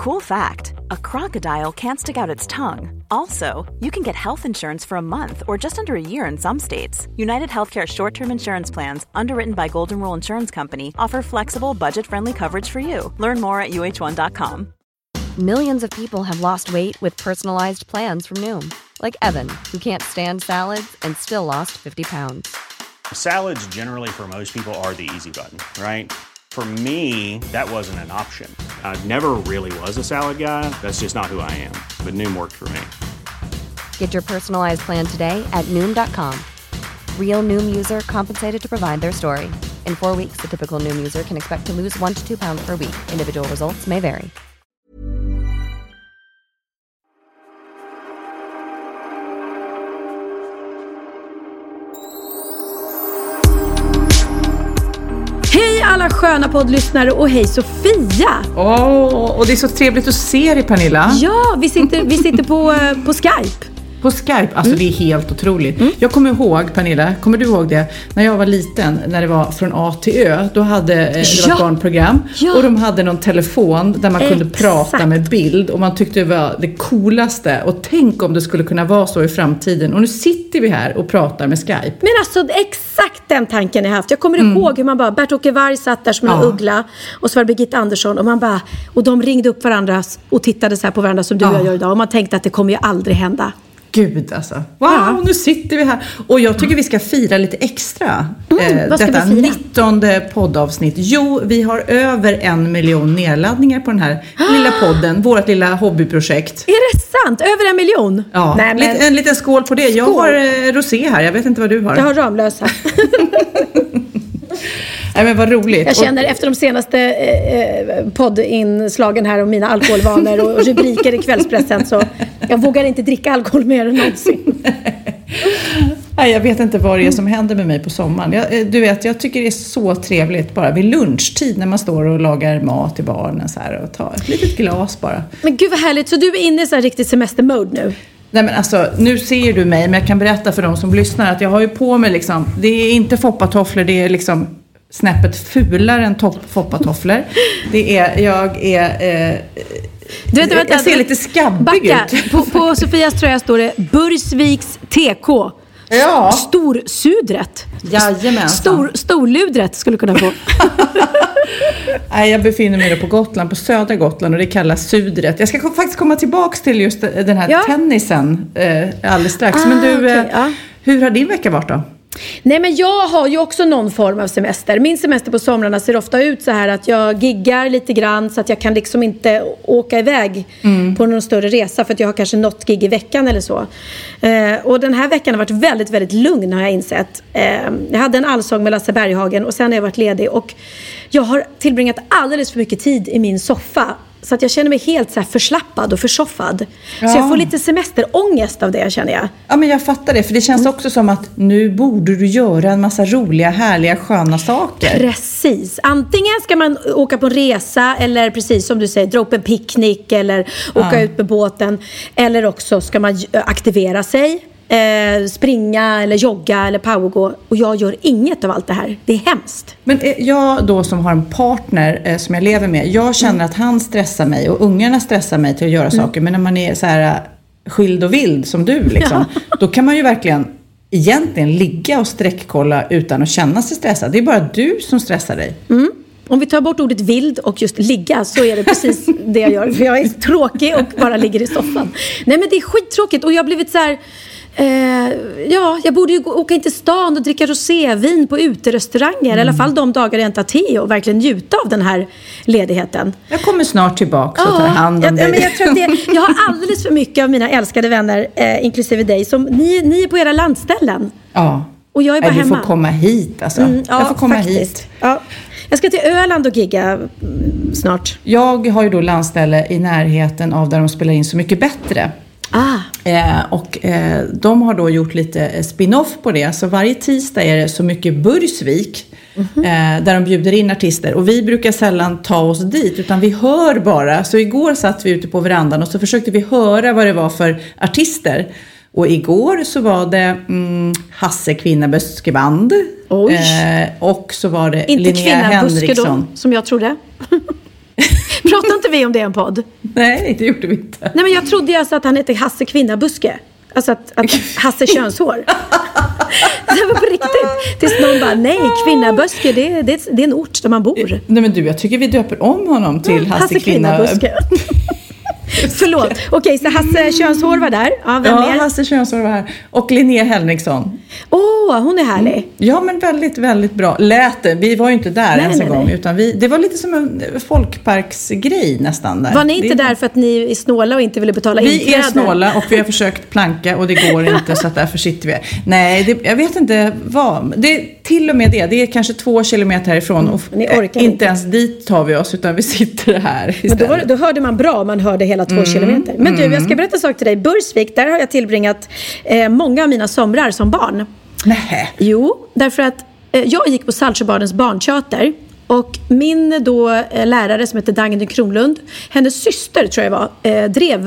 Cool fact, a crocodile can't stick out its tongue. Also, you can get health insurance for a month or just under a year in some states. United Healthcare short-term insurance plans, underwritten by Golden Rule Insurance Company, offer flexible, budget-friendly coverage for you. Learn more at uh1.com. Millions of people have lost weight with personalized plans from Noom. Like Evan, who can't stand salads and still lost 50 pounds. Salads generally for most people are the easy button, right? For me, that wasn't an option. I never really was a salad guy. That's just not who I am. But Noom worked for me. Get your personalized plan today at Noom.com. Real Noom user compensated to provide their story. In 4 weeks, the typical Noom user can expect to lose 1 to 2 pounds per week. Individual results may vary. Hej alla sköna poddlyssnare och hej Sofia! Och det är så trevligt att se dig, Pernilla. Ja, vi sitter på Skype. På Skype, alltså det är helt otroligt. Jag kommer ihåg, Pernilla, kommer du ihåg det? När jag var liten, när det var från A till Ö, då hade det var ett barnprogram. Ja. Och de hade någon telefon där man kunde prata med bild. Och man tyckte det var det coolaste. Och tänk om det skulle kunna vara så i framtiden. Och nu sitter vi här och pratar med Skype. Men alltså, exakt den tanken jag haft. Jag kommer ihåg hur man bara, Bert-Åke Varg satt där som en uggla. Och så var det Birgitta Andersson. Och man bara, och de ringde upp varandra och tittade så här på varandra som du och jag gör idag. Och man tänkte att det kommer ju aldrig hända. Gud alltså. Wow, nu sitter vi här. Och jag tycker vi ska fira lite extra. Vad ska detta vi fira? 19:e poddavsnitt. Jo, vi har över 1 miljon nedladdningar på den här lilla podden. Vårt lilla hobbyprojekt. Är det sant? Över 1 miljon? Ja, nej, men... en liten skål på det. Jag har rosé här, jag vet inte vad du har. Jag har Ramlösa. Nej, men vad roligt. Jag känner efter de senaste poddinslagen här om mina alkoholvanor och rubriker i kvällspressen, så jag vågar inte dricka alkohol mer än någonsin. Nej, jag vet inte vad det är som händer med mig på sommaren. Du vet, jag tycker det är så trevligt bara vid lunchtid när man står och lagar mat till barnen så här, och tar ett litet glas bara. Men gud vad härligt, så du är inne i så här riktigt semestermode nu? Nej, men alltså, nu ser du mig, men jag kan berätta för de som lyssnar att jag har ju på mig liksom, det är inte foppatofflor, det är liksom snäppet fulare än foppatofflor. Det är, du vet, jag ser lite skabbig ut. På Sofias tröja står det Bursviks TK. Ja. Storsudret. Jajamensan. Storludret skulle kunna få. Nej, jag befinner mig på Gotland, på södra Gotland, och det kallas sudret. Jag ska faktiskt komma tillbaks till just den här tennisen alldeles strax. Men du, hur har din vecka varit då? Nej, men jag har ju också någon form av semester. Min semester på somrarna ser ofta ut så här att jag giggar lite grann, så att jag kan liksom inte åka iväg på någon större resa, för att jag har kanske något gig i veckan eller så. Och den här veckan har varit väldigt, väldigt lugn, har jag insett. Jag hade en allsång med Lasse Berghagen och sen har jag varit ledig, och jag har tillbringat alldeles för mycket tid i min soffa. Så att jag känner mig helt så här förslappad och försoffad. Ja. Så jag får lite semesterångest av det, känner jag. Ja, men jag fattar det. För det känns också som att nu borde du göra en massa roliga, härliga, sköna saker. Precis. Antingen ska man åka på en resa, eller precis som du säger, dra upp en picknick eller åka ut med båten. Eller också ska man aktivera sig. Springa eller jogga eller powergå, och jag gör inget av allt det här. Det är hemskt. Men jag då, som har en partner som jag lever med, jag känner att han stressar mig och ungarna stressar mig till att göra saker. Men när man är så här skild och vild som du liksom, då kan man ju verkligen egentligen ligga och sträckkolla utan att känna sig stressad. Det är bara du som stressar dig. Om vi tar bort ordet vild och just ligga, så är det precis det jag gör. För jag är tråkig och bara ligger i soffan. Nej, men det är skittråkigt, och jag har blivit så här... jag borde ju åka in till stan och dricka rosévin på uterestauranger. I alla fall de dagar jag inte har te, och verkligen njuta av den här ledigheten. Jag kommer snart tillbaka och tar hand om dig. Men jag tror att jag har alldeles för mycket av mina älskade vänner, inklusive dig, som ni är på era landställen. Ja. Och jag är bara hemma. Du får komma hit alltså. Jag får komma hit. Ja. Jag ska till Öland och gigga snart. Jag har ju då landställe i närheten av där de spelar in Så mycket bättre. De har då gjort lite spin-off på det. Så varje tisdag är det Så mycket Bursvik, där de bjuder in artister. Och vi brukar sällan ta oss dit, utan vi hör bara. Så igår satt vi ute på verandan och så försökte vi höra vad det var för artister. Och igår så var det Hasse Kvinnaböskeband. Och så var det inte Linnea Henriksson. Som jag trodde. Pratar inte vi om det i en podd? Nej, det gjorde vi inte. Nej, men jag trodde alltså att han hette Hasse Kvinnabuske. Alltså att Hasse könshår. Det var på riktigt. Tills någon bara, nej, Kvinnabuske, det är en ort där man bor. Nej men du, jag tycker vi döper om honom till Hasse Kvinnabuske. Förlåt. Okej, så Hasse könshår var där. Ja, vem mer? Hasse könshår var här. Och Linnea Henriksson. Hon är härlig. Ja, men väldigt, väldigt bra. Lät det. Vi var ju inte där ens en gång. Utan det var lite som en folkparksgrej nästan där. Var ni inte där för att ni är snåla och inte ville betala inträde? Vi är snåla och vi har försökt planka och det går inte, så att därför sitter vi. Nej, jag vet inte vad. Det är till och med det är kanske 2 kilometer härifrån. Och ni orkar inte ens dit tar vi oss, utan vi sitter här istället. Men då hörde man bra, man hörde hela 2 kilometer. Men du, jag ska berätta en sak till dig. Bursvik, där har jag tillbringat många av mina somrar som barn. Nej. Jo, därför att jag gick på Saltsjöbadens barnteater. Och min då lärare som heter Dagny Kronlund, hennes syster tror jag var, drev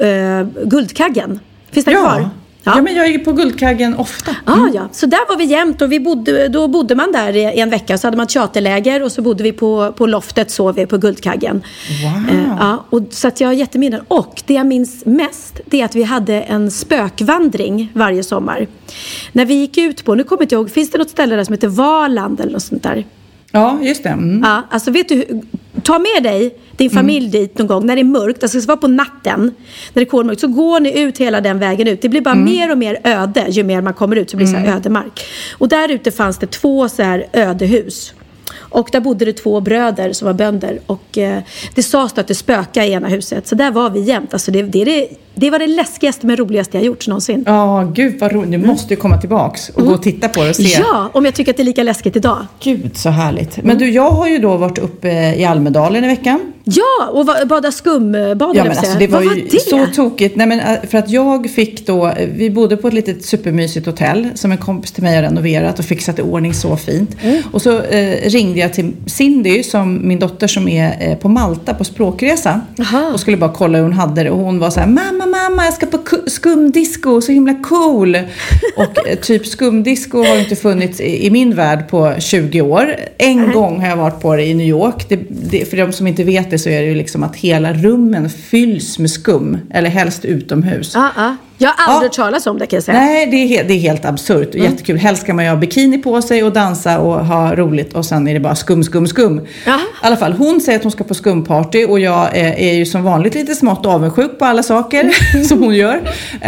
Guldkaggen. Finns det kvar? Ja, men jag är på Guldkaggen ofta. Ja. Så där var vi jämt och då bodde man där i en vecka. Så hade man teaterläger och så bodde vi på loftet, sov vi på Guldkaggen. Wow. Och så att jag har jätteminnen. Och det jag minns mest, det är att vi hade en spökvandring varje sommar. När vi gick ut på, nu kommer jag inte ihåg, finns det något ställe där som heter Valand eller något sånt där? Ja, just det. Ja, alltså vet du, ta med dig din familj dit någon gång när det är mörkt, alltså det ska vara på natten när det är kolmörkt, så går ni ut hela den vägen ut. Det blir bara mer och mer öde ju mer man kommer ut, så blir det så här ödemark. Och där ute fanns det 2 så här ödehus. Och där bodde det 2 bröder som var bönder. Och det sades att det spökade i ena huset. Så där var vi jämt. Alltså det var det läskigaste men roligaste jag gjort någonsin. Ja, gud vad roligt. Nu måste ju komma tillbaks och gå och titta på det och se. Ja, om jag tycker att det är lika läskigt idag. Gud, så härligt. Men du, jag har ju då varit uppe i Almedalen i veckan. Ja, och bada skumbad. Ja, men alltså, det var ju så tokigt. Nej, men för att jag fick då, vi bodde på ett litet supermysigt hotell som en kompis till mig har renoverat och fixat i ordning så fint. Och så ringde jag till Cindy, som min dotter som är på Malta på språkresa. Och skulle bara kolla hur hon hade det. Och hon var så här, mamma, jag ska på skumdisco, så himla cool. Och typ skumdisco har inte funnits i min värld på 20 år. En gång har jag varit på det i New York. För de som inte vet det, så är det ju liksom att hela rummen fylls med skum. Eller helst utomhus. Jag har aldrig talat om det, kan jag säga. Nej, det är helt absurt och jättekul. Helst ska man ju ha bikini på sig och dansa och ha roligt. Och sen är det bara skum. I alla fall, hon säger att hon ska på skumparty. Och jag är ju som vanligt lite smått avundsjuk på alla saker som hon gör.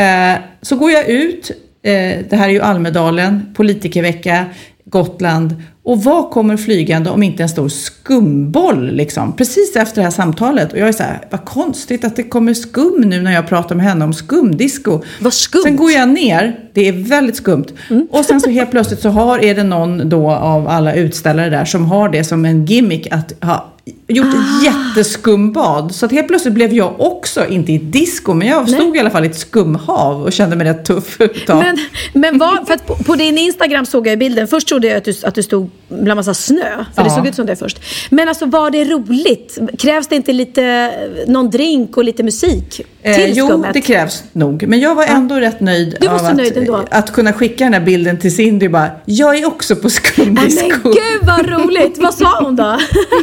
Så går jag ut. Det här är ju Almedalen, politikervecka, Gotland. Och vad kommer flygande om inte en stor skumboll liksom? Precis efter det här samtalet. Och jag är så här, vad konstigt att det kommer skum nu när jag pratar med henne om skumdisco. Vad skumt. Sen går jag ner, det är väldigt skumt. Och sen så helt plötsligt så är det någon då av alla utställare där som har det som en gimmick att ha gjort ett jätteskumbad. Så att helt plötsligt blev jag också, inte i disco, men jag stod i alla fall i ett skumhav och kände mig rätt tuff utav. Men för att på din Instagram såg jag i bilden. Först trodde jag att du stod bland massa snö. För det såg ut som det först. Men alltså, var det roligt? Krävs det inte lite någon drink och lite musik till skummet? Jo, det krävs nog. Men jag var ändå rätt nöjd av att kunna skicka den här bilden till Cindy. Bara, jag är också på skumdisco. Men gud vad roligt. Vad sa hon då?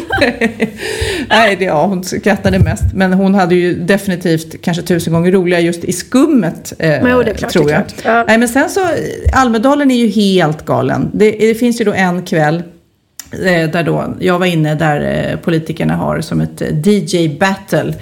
Nej, hon skrattade mest. Men hon hade ju definitivt kanske 1000 gånger roligare just i skummet, tror jag. Ja. Nej, men sen så, Almedalen är ju helt galen. Det finns ju då en kväll där då jag var inne, där politikerna har som ett DJ-battle.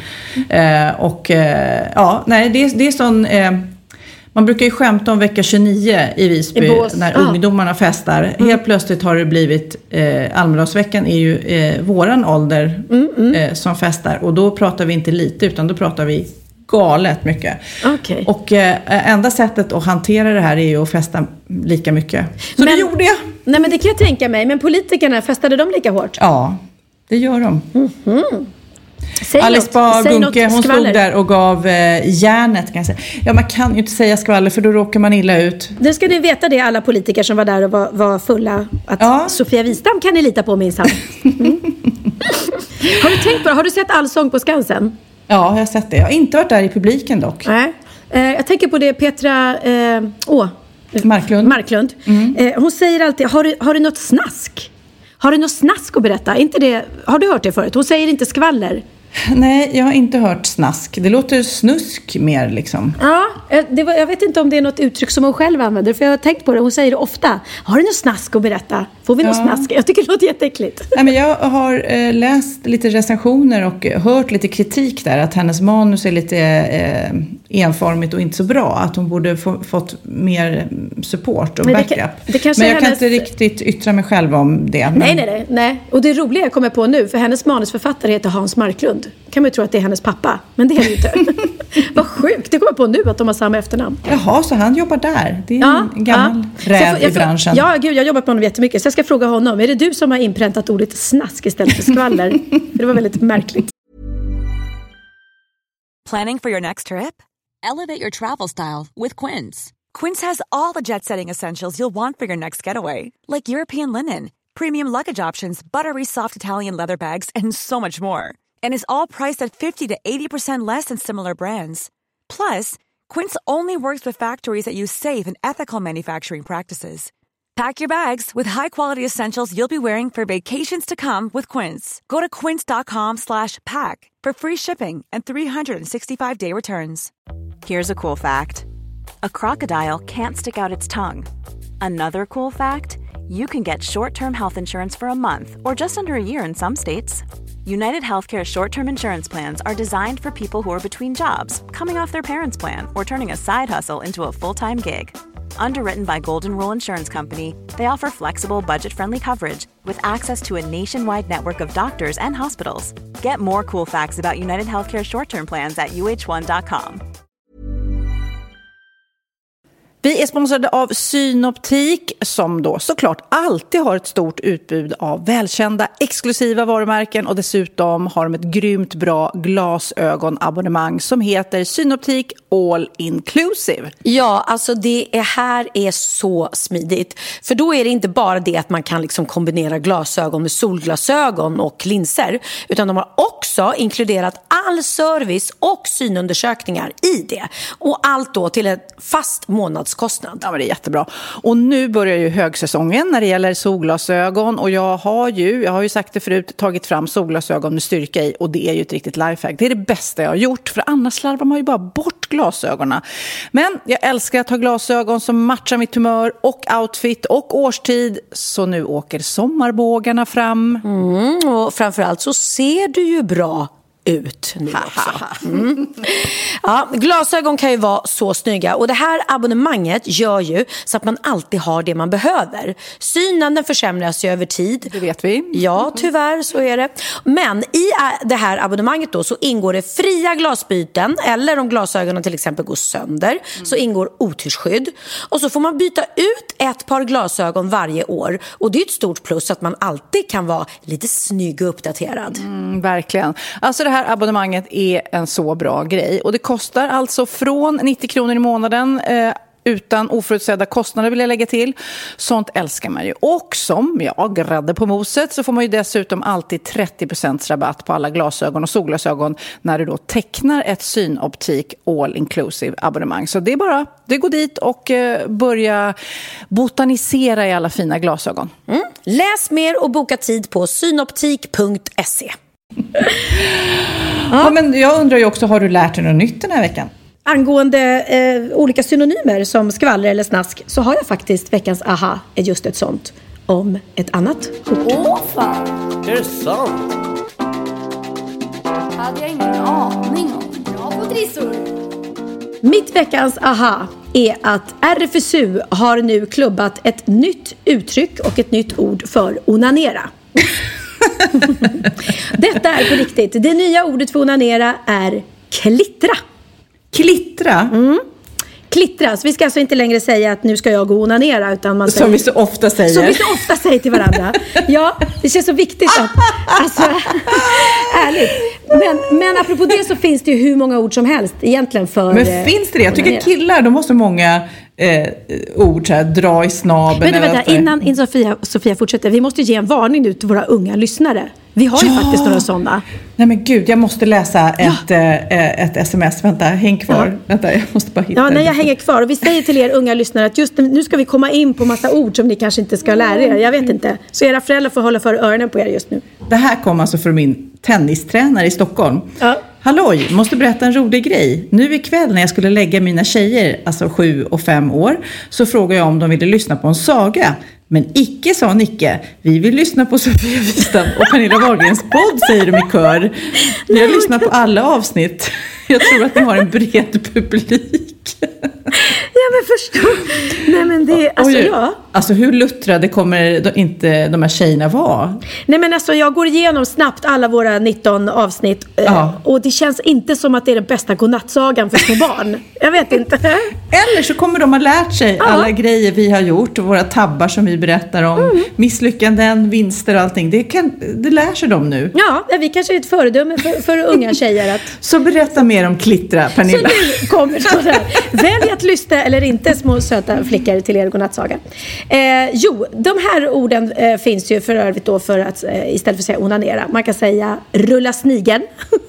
Det är sån... Man brukar ju skämta om vecka 29 i Visby när ungdomarna festar. Helt plötsligt har det blivit, Almedalsveckan är ju våran ålder som festar. Och då pratar vi inte lite, utan då pratar vi galet mycket. Okay. Och enda sättet att hantera det här är ju att festa lika mycket. Så det gjorde jag. Nej, men det kan jag tänka mig. Men politikerna, festade de lika hårt? Ja, det gör de. Alice Bah Gunke, hon stod där och gav järnet, kan jag säga. Ja, man kan ju inte säga skvaller, för då råkar man illa ut. Nu ska ni veta det, alla politiker som var där och var fulla, att Sofia Wistam kan ni lita på, minsann. Har du tänkt på det? Har du sett Allsång på Skansen? Ja, jag har sett det. Jag har inte varit där i publiken dock. Nej. Jag tänker på det Petra Marklund. Hon säger alltid, har du något snask? Har du något snask att berätta? Inte det, har du hört det förut? Hon säger inte skvaller. Nej, jag har inte hört snask. Det låter snusk mer liksom. Ja, jag vet inte om det är något uttryck som hon själv använder. För jag har tänkt på det, hon säger det ofta. Har du något snask att berätta? Får vi något snask? Jag tycker det låter jätteäckligt. Nej, men jag har läst lite recensioner och hört lite kritik där. Att hennes manus är lite enformigt och inte så bra. Att hon borde fått mer support och backup. Men jag kan inte riktigt yttra mig själv om det. Men... Nej. Och det roliga jag kommer på nu, för hennes manusförfattare heter Hans Marklund. Kan man ju tro att det är hennes pappa, men det är det inte. Vad sjukt, det kommer på nu att de har samma efternamn. Jaha, så han jobbar där. Det är en gammal räv i branschen. Ja, gud, jag har jobbat med honom jättemycket. Så jag ska fråga honom, är det du som har inpräntat ordet snask istället för skvaller? För det var väldigt märkligt. Planning for your next trip? Elevate your travel style with Quince. Quince has all the jet-setting essentials you'll want for your next getaway. Like European linen, premium luggage options, buttery soft Italian leather bags, and so much more. And is all priced at 50 to 80% less than similar brands. Plus, Quince only works with factories that use safe and ethical manufacturing practices. Pack your bags with high-quality essentials you'll be wearing for vacations to come with Quince. Go to quince.com/pack for free shipping and 365-day returns. Here's a cool fact. A crocodile can't stick out its tongue. Another cool fact, you can get short-term health insurance for a month or just under a year in some states. United Healthcare short-term insurance plans are designed for people who are between jobs, coming off their parents' plan, or turning a side hustle into a full-time gig. Underwritten by Golden Rule Insurance Company, they offer flexible, budget-friendly coverage with access to a nationwide network of doctors and hospitals. Get more cool facts about United Healthcare short-term plans at uh1.com. Vi är sponsrade av Synoptik som då såklart alltid har ett stort utbud av välkända exklusiva varumärken och dessutom har de ett grymt bra glasögonabonnemang som heter Synoptik All Inclusive. Ja, alltså det här är så smidigt. För då är det inte bara det att man kan liksom kombinera glasögon med solglasögon och linser, utan de har också inkluderat all service och synundersökningar i det. Och allt då till ett fast månadskostnad. Ja, men det är jättebra. Och nu börjar ju högsäsongen när det gäller solglasögon och jag har ju sagt det förut, tagit fram solglasögon med styrka i och det är ju ett riktigt lifehack. Det är det bästa jag har gjort, för annars slarvar man ju bara bort glasögonen. Men jag älskar att ha glasögon som matchar mitt humör och outfit och årstid, så nu åker sommarbågarna fram. Och framförallt så ser du ju bra ut nu också. Ja, glasögon kan ju vara så snygga och det här abonnemanget gör ju så att man alltid har det man behöver. Synen den försämras ju över tid. Det vet vi. Ja, tyvärr så är det. Men i det här abonnemanget då så ingår det fria glasbyten, eller om glasögonen till exempel går sönder så ingår otyrsskydd. Och så får man byta ut ett par glasögon varje år och det är ett stort plus att man alltid kan vara lite snygg och uppdaterad. Verkligen. Alltså det här abonnemanget är en så bra grej och det kostar alltså från 90 kronor i månaden utan oförutsedda kostnader, vill jag lägga till. Sånt älskar man ju. Och som grädde på moset så får man ju dessutom alltid 30% rabatt på alla glasögon och solglasögon när du då tecknar ett Synoptik All Inclusive abonnemang. Så det är bara, det går dit och börja botanisera i alla fina glasögon. Läs mer och boka tid på synoptik.se. Ja, men jag undrar ju också, har du lärt dig något nytt den här veckan? Angående olika synonymer som skvaller eller snask så har jag faktiskt veckans aha är just ett sånt om ett annat ord. Fan! Är det sant? Hade jag ingen aning om. Bra på trissor! Mitt veckans aha är att RFSU har nu klubbat ett nytt uttryck och ett nytt ord för onanera. Detta är på riktigt. Det nya ordet för onanera är klittra. Klittra? Klittra. Så vi ska alltså inte längre säga att nu ska jag gå och onanera, utan man säger, som vi så ofta säger. Som vi så ofta säger till varandra. Ja, det känns så viktigt att, alltså, ärligt. Men apropå det så finns det ju hur många ord som helst egentligen för. Men finns det det? Jag tycker killar, de har så många ord, så här, dra i snabeln. Vänta, innan Sofia fortsätter. Vi måste ge en varning nu till våra unga lyssnare. Vi har ju faktiskt några sådana. Nej men gud, jag måste läsa ett sms. Vänta, häng kvar. Ja. Vänta, jag måste bara hitta jag hänger kvar. Och vi säger till er unga lyssnare att just nu ska vi komma in på massa ord som ni kanske inte ska lära er. Jag vet inte. Så era föräldrar får hålla för öronen på er just nu. Det här kom alltså från min tennistränare i Stockholm. Ja. Halloj, måste berätta en rolig grej. Nu ikväll när jag skulle lägga mina tjejer, alltså 7 och 5 år, så frågade jag om de ville lyssna på en saga. Men icke, sa Nicke. Vi vill lyssna på Sofia Wistam och Pernilla Wahlgrens podd, säger de i kör. Vi har lyssnat på alla avsnitt. Jag tror att ni har en bred publik. Ja, men förstå. Nej, men det, Alltså hur luttrade kommer inte de här tjejerna vara? Nej, men alltså jag går igenom snabbt alla våra 19 avsnitt. Och det känns inte som att det är den bästa godnattsagan för små barn. Jag vet inte. Eller så kommer de ha lärt sig alla grejer vi har gjort. Och våra tabbar som vi berättar om. Misslyckanden, vinster och allting. Det lär sig de nu. Ja, vi kanske är ett föredöme för unga tjejer. Så berätta mer om Klittra, Pernilla. Så nu kommer så här. Välj att lyssna eller inte, små söta flickor, till er godnattsaga. De här orden finns ju för övrigt då för att istället för att säga onanera. Man kan säga rulla snigen.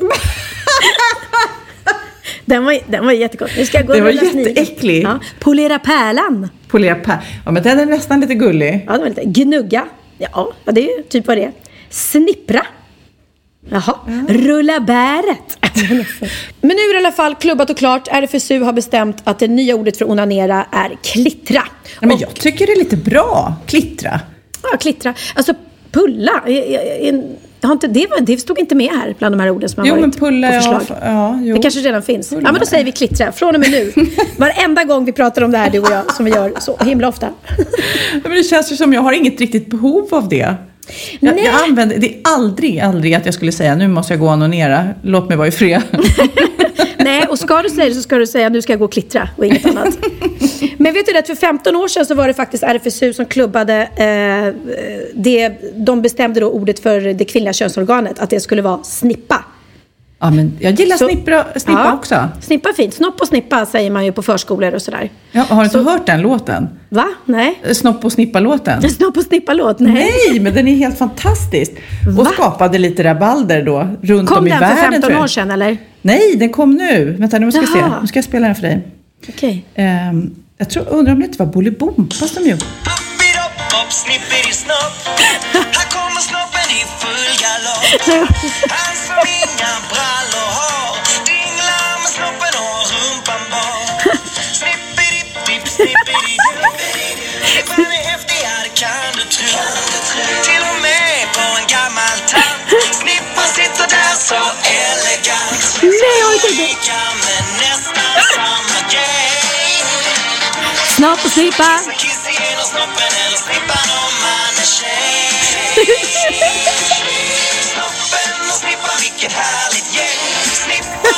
Den var jättegott. Nu ska jag gå det var rulla jätteäcklig. Ja. Polera pärlan. Ja, men den är nästan lite gullig. Ja, det var lite gnugga. Ja, det är typ vad det är. Snippra. Jaha, rulla bäret. Men nu är det i alla fall klubbat och klart. RFSU har bestämt att det nya ordet för onanera är klittra. Ja, men jag tycker det är lite bra, klittra. Ja, klittra. Alltså pulla. Det stod inte med här bland de här orden som har varit pulla, på förslag. Det kanske redan finns. Pulla. Ja, men då säger vi klittra. Från och med nu. Varenda gång vi pratar om det här, du och jag, som vi gör så himla ofta. Ja, men det känns ju som jag har inget riktigt behov av det. Jag använder, det är aldrig att jag skulle säga nu måste jag gå och onanera, låt mig vara i fred. Nej, och ska du säga det så ska du säga nu ska jag gå och klittra och inget annat. Men vet du att för 15 år sedan så var det faktiskt RFSU som klubbade de bestämde då ordet för det kvinnliga könsorganet, att det skulle vara snippa. Ja, men jag gillar snippa också. Snippa är fint. Snopp och snippa säger man ju på förskolor och sådär. Ja, har du inte hört den låten? Va? Nej. Snopp och snippa-låten. Snopp och snippa-låt? Nej, men den är helt fantastisk. Och skapade lite rabalder då runt om i världen. Kom den för 15 år sedan eller? Nej, den kom nu. Vänta, nu ska vi se. Nu ska jag spela den för dig. Okej. Jag undrar om det inte var Bolibompa som gjorde. Här kommer snoppen i full galopp. Han som inga brallor har dinglar med snoppen och rumpan bar. Snippidi-dipp, snippidi-dipp. Man är häftigare kan du tro. Till och med på en gammal tant. Snippan sitter där så elegant. Lika med nästan samma grej. Snopp och snippa. Kiss igenom snoppen eller snippan om man är tjej. Snoppen och snippan, vilket härligt gäng. Snoppen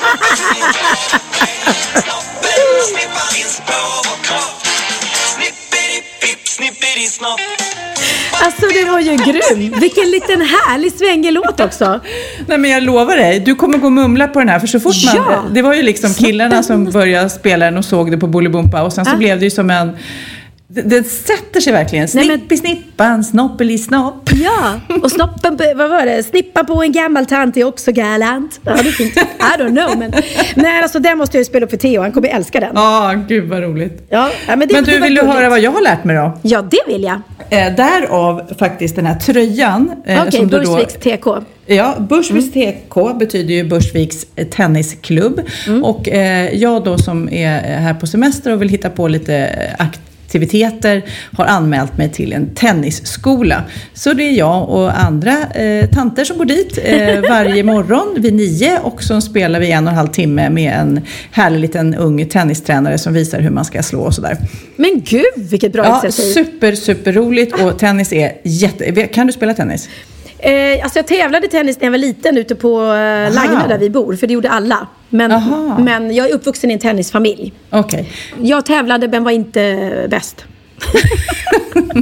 och snippan finns på vår kropp. Snippidi-pipp, snippidi-snopp. Alltså det var ju grym. Vilken liten härlig svängig låt också. Nej, men jag lovar dig, du kommer gå och mumla på den här. För så fort det var ju liksom killarna som började spela den och såg det på Bolibompa. Och sen så blev det ju som en... Det sätter sig verkligen. Snippi-snippan, snoppeli-snopp. Ja, och snoppen, vad var det? Snippa på en gammal tant är också galant. Ja, det är fint. I don't know, men... Nej, alltså den måste jag ju spela upp för Theo. Han kommer älska den. Gud vad roligt. Ja, men du, vill du höra vad jag har lärt mig då? Ja, det vill jag. Därav faktiskt den här tröjan. Okej, Bursviks TK. Ja, Bursviks TK betyder ju Bursviks tennisklubb. Och jag då som är här på semester och vill hitta på lite aktiviteter har anmält mig till en tennisskola. Så det är jag och andra tanter som går dit varje morgon vid 9 och som spelar vi 1,5 timme med en härlig liten ung tennistränare som visar hur man ska slå och sådär. Men gud, vilket bra initiativ. Super roligt och tennis är Kan du spela tennis? Alltså jag tävlade tennis när jag var liten ute på Lagna där vi bor, för det gjorde alla. Men jag är uppvuxen i en tennisfamilj. Okay. Jag tävlade men var inte bäst.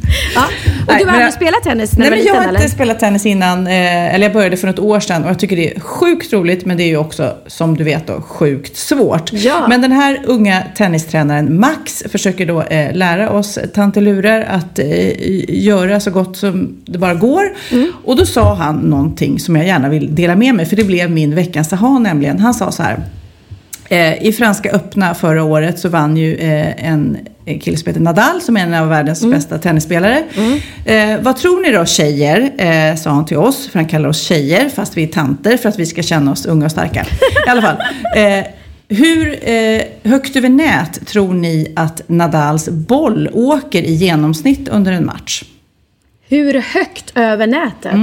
Ja. Och du har aldrig spelat tennis när du var liten, jag har inte spelat tennis innan, eller jag började för något år sedan och jag tycker det är sjukt roligt, men det är ju också, som du vet då, sjukt svårt. Ja. Men den här unga tennistränaren Max försöker då lära oss tantelurer att göra så gott som det bara går. Och då sa han någonting som jag gärna vill dela med mig, för det blev min veckans aha, nämligen. Han sa så här: i Franska öppna förra året så vann ju en kille som heter Nadal, som är en av världens bästa tennisspelare. Vad tror ni då, tjejer? Sa han till oss, för han kallar oss tjejer fast vi är tanter, för att vi ska känna oss unga och starka. I alla fall. Hur högt över nät tror ni att Nadals boll åker i genomsnitt under en match? Hur högt över nätet?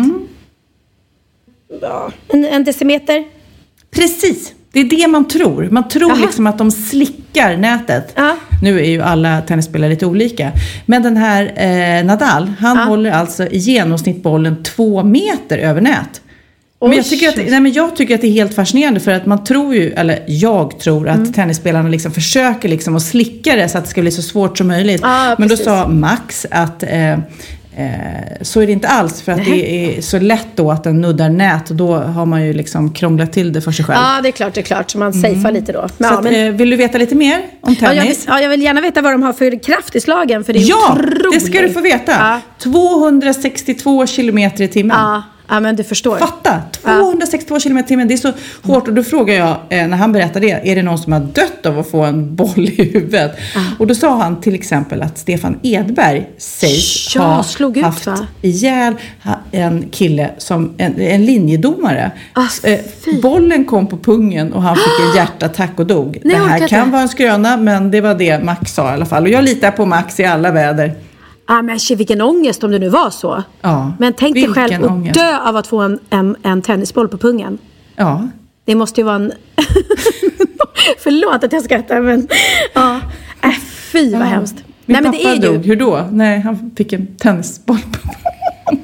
Ja. En decimeter? Precis. Det är det man tror. Man tror liksom att de slickar nätet. Nu är ju alla tennisspelare lite olika. Men den här Nadal, han håller alltså i genomsnitt bollen 2 meter över nät. Men jag tycker att det är helt fascinerande, för att man tror ju, eller jag tror att tennisspelarna liksom försöker liksom att slicka det så att det ska bli så svårt som möjligt. Men då sa Max att så är det inte alls, för att det är så lätt då att den nuddar nät, och då har man ju liksom krånglat till det för sig själv. Ja, det är klart, så man safear lite då. Så att, vill du veta lite mer om tennis? Jag vill gärna veta vad de har för kraft i slagen, för det är otroligt. Det ska du få veta. 262 kilometer i timmen. Ja, men du förstår. Fatta, 262 km i timmen, det är så hårt. Och då frågar jag, när han berättade det, är det någon som har dött av att få en boll i huvudet? Och då sa han till exempel att Stefan Edberg sägs ha haft ihjäl en kille, som en linjedomare. Bollen kom på pungen och han fick en hjärtattack och dog. Det här kan vara en skröna, men det var det Max sa i alla fall. Och jag litar på Max i alla väder. Men vilken ångest om det nu var så. Ja, men tänk dig själv att dö av att få en tennisboll på pungen. Ja. Det måste ju vara en... Förlåt att jag skrattar, men... Fy vad hemskt. Min pappa dog. Hur då? Nej, han fick en tennisboll på pungen.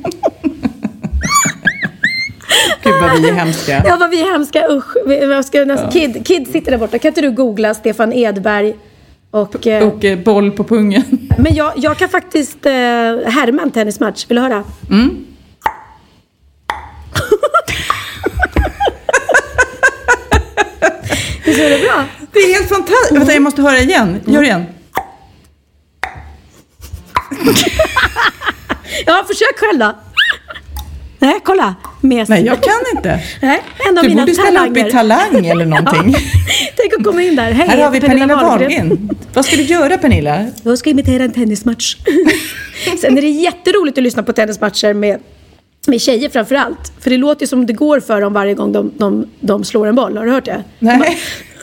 Gud vad vi är hemska. Ja, vad vi är hemska. Usch. Kid sitter där borta. Kan inte du googla Stefan Edberg och boll på pungen? Men jag kan faktiskt härma en tennismatch. Vill du höra? Visst är det bra? Det är helt fantastiskt. Vänta, jag måste höra igen. Gör igen. Ja, försök själv då. Nej, kolla. Nej, jag kan inte. Nej, en av du mina borde ställa upp i Talang eller någonting. Tänk att komma in där. Hej, här har vi Pernilla Wahlgren. Vad ska du göra, Pernilla? Jag ska imitera en tennismatch. Sen är det jätteroligt att lyssna på tennismatcher med tjejer framförallt. För det låter ju som det går för dem varje gång de slår en boll. Har du hört det? Nej.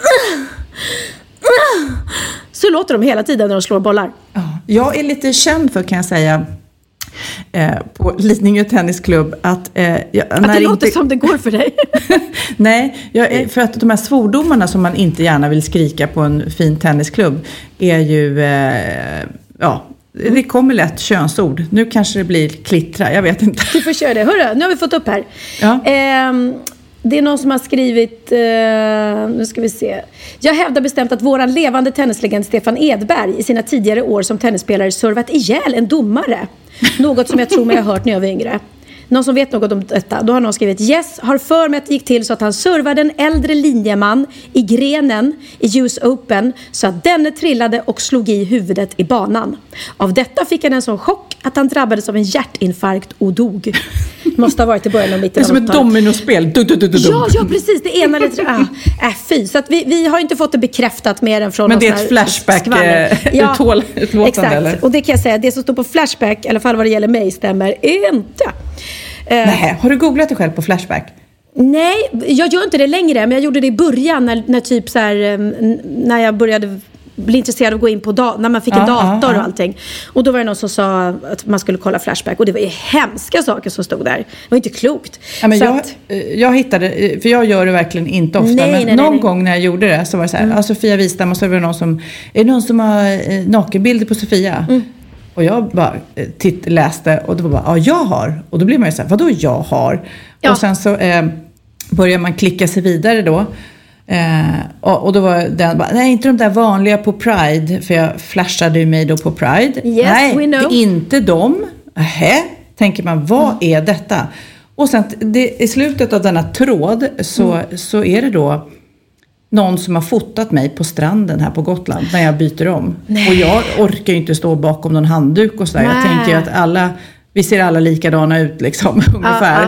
Så låter de hela tiden när de slår bollar. Jag är lite känd för, kan jag säga, på Lidingö tennisklubb att det låter som det går för dig. Nej, för att de här svordomarna som man inte gärna vill skrika på en fin tennisklubb är ju det kommer lätt könsord. Nu kanske det blir klittra, jag vet inte. Du får köra det. Hörru, nu har vi fått upp här. Ja. Det är någon som har skrivit, nu ska vi se. Jag hävdar bestämt att våran levande tennislegend Stefan Edberg i sina tidigare år som tennisspelare servat ihjäl en domare. Något som jag tror mig ha hört när jag var yngre. Någon som vet något om detta. Då har någon skrivit: Yes, har för mig att det gick till så att han servade en äldre linjeman i grenen i US Open så att denne trillade och slog i huvudet i banan. Av detta fick han en sån chock att han drabbades av en hjärtinfarkt och dog. Måste ha varit i början av mitten. Det är som ett dominospel. Ja, precis. Det ena lite... fy. Så att vi har inte fått det bekräftat mer än från... Men det är ett Flashback-utlåtande, exakt. Eller? Och det kan jag säga, det som står på Flashback, i alla fall vad det gäller mig, stämmer inte. Nej, har du googlat dig själv på Flashback? Nej, jag gör inte det längre. Men jag gjorde det i början när typ så här, när jag började bli intresserad av att gå in på när man fick en dator och allting. Och då var det någon som sa att man skulle kolla Flashback. Och det var ju hemska saker som stod där. Det var inte klokt. Ja, men jag hittade, för jag gör det verkligen inte ofta. Nej, någon gång när jag gjorde det så var det så här, Sofia Wistam, och så var det någon som har nakenbilder på Sofia. Och jag bara läste och det var bara, jag har. Och då blir man ju så här, vadå jag har? Ja. Och sen så börjar man klicka sig vidare då. Och då var den bara, nej, inte de där vanliga på Pride, för jag flashade ju mig då på Pride. Yes, nej, we know. det är inte dem. Tänker man, vad är detta? Och sen i slutet av denna tråd så är det då någon som har fotat mig på stranden här på Gotland när jag byter om. Nej. Och jag orkar ju inte stå bakom någon handduk och sådär. Jag tänker ju att vi ser alla likadana ut liksom, ungefär.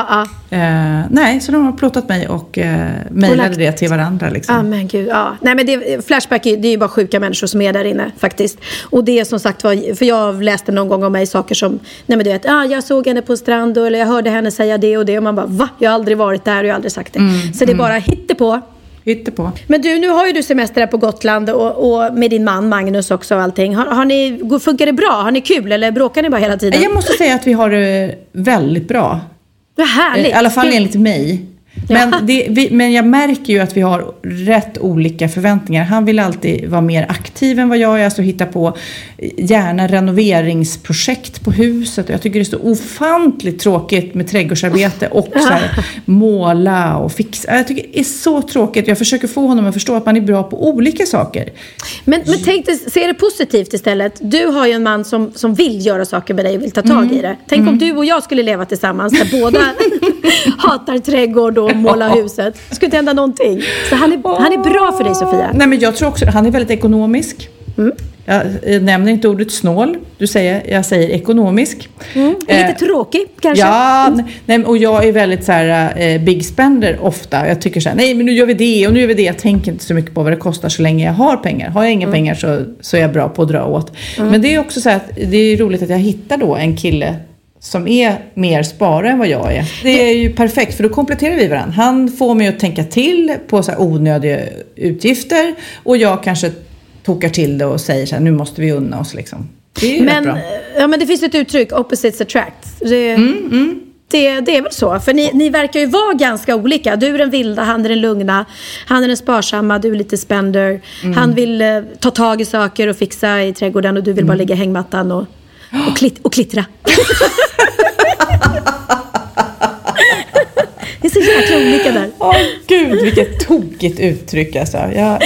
Nej, så de har plåtat mig och mejlade det till varandra liksom. Men gud, nej, men Flashback, det är ju bara sjuka människor som är där inne faktiskt. Och det är som sagt, för jag läste någon gång om mig saker som, nej men du vet, jag såg henne på strand eller jag hörde henne säga det och det, och man bara, va? Jag har aldrig varit där och jag har aldrig sagt det. Så det är bara hittepå. Men du, nu har ju du semester här på Gotland och med din man Magnus också och allting. Funkar det bra? Har ni kul eller bråkar ni bara hela tiden? Jag måste säga att vi har det väldigt bra. Vad härligt. I alla fall enligt mig. Men jag märker ju att vi har rätt olika förväntningar. Han vill alltid vara mer aktiv än vad jag är. Alltså hitta på gärna renoveringsprojekt på huset. Jag tycker det är så ofantligt tråkigt med trädgårdsarbete och så här, måla och fixa. Jag tycker det är så tråkigt. Jag försöker få honom att förstå att man är bra på olika saker. Men tänk dig, se det positivt istället. Du har ju en man som vill göra saker med dig och vill ta tag i det. Tänk om du och jag skulle leva tillsammans där båda hatar trädgård och måla huset. Det skulle inte hända någonting. Så han är bra för dig, Sofia. Nej, men jag tror också han är väldigt ekonomisk. Jag nämner inte ordet snål. Jag säger ekonomisk. Lite tråkig kanske. Ja, nej, och jag är väldigt så här big spender ofta. Jag tycker så här, nej men nu gör vi det och nu gör vi det. Jag tänker inte så mycket på vad det kostar så länge jag har pengar. Har jag inga pengar så är jag bra på att dra åt. Men det är också så här att det är roligt att jag hittar då en kille som är mer spara än vad jag är. Det är ju perfekt, för då kompletterar vi varandra. Han får mig att tänka till på så här onödiga utgifter och jag kanske tokar till det och säger så här, nu måste vi unna oss liksom. Det är ju rätt bra. Ja, men det finns ett uttryck, opposites attract. Det är väl så, för ni verkar ju vara ganska olika. Du är den vilda, han är den lugna. Han är den sparsamma, du är lite spender. Han vill ta tag i saker och fixa i trädgården och du vill bara ligga i hängmattan och klittra. Det är så jäkla olika där. Gud, vilket tokigt uttryck alltså.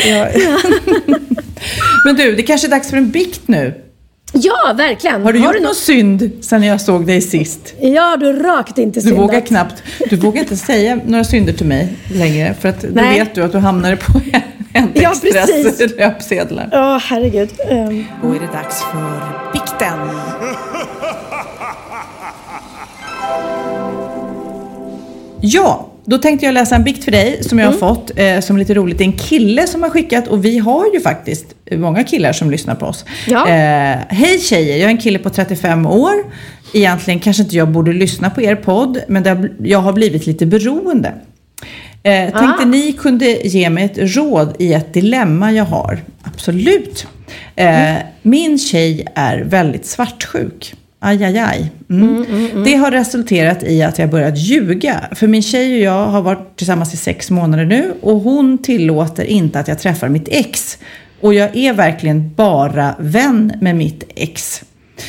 Men du, det kanske är dags för en bikt nu. Ja, verkligen. Har du gjort någon synd sen jag såg dig sist? Ja, du rakt inte syndat. Du vågar inte säga några synder till mig längre. För att då vet du att du hamnar på en extra löpsedlar. Ja, herregud. Då är det dags för bikten. Ja, då tänkte jag läsa en bikt för dig som jag har fått som är lite roligt. Det är en kille som har skickat och vi har ju faktiskt många killar som lyssnar på oss. Ja. Hej tjejer, jag är en kille på 35 år. Egentligen kanske inte jag borde lyssna på er podd, men jag har blivit lite beroende. Tänkte ni kunde ge mig ett råd i ett dilemma jag har. Absolut. Min tjej är väldigt svartsjuk. Aj. Det har resulterat i att jag börjat ljuga. För min tjej och jag har varit tillsammans i 6 månader nu. Och hon tillåter inte att jag träffar mitt ex. Och jag är verkligen bara vän med mitt ex.